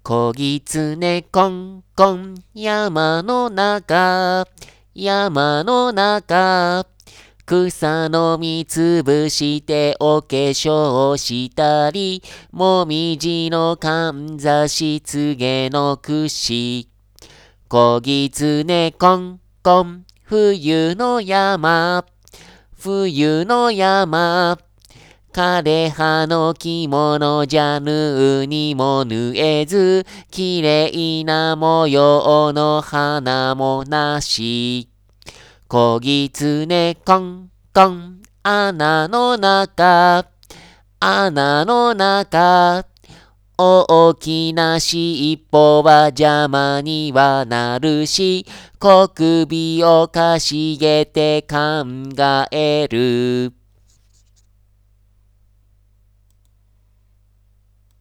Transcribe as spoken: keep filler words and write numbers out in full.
小狐コンコン山の中、山の中。草の実つぶしてお化粧したり、もみじのかんざしつげのくし。小狐コンコン冬の山、冬の山。枯葉の着物じゃ縫うにも縫えず、きれいな模様の花もなし。小狐コンコン穴の中、穴の中。大きな尻尾は邪魔にはなるし、小首をかしげて考える。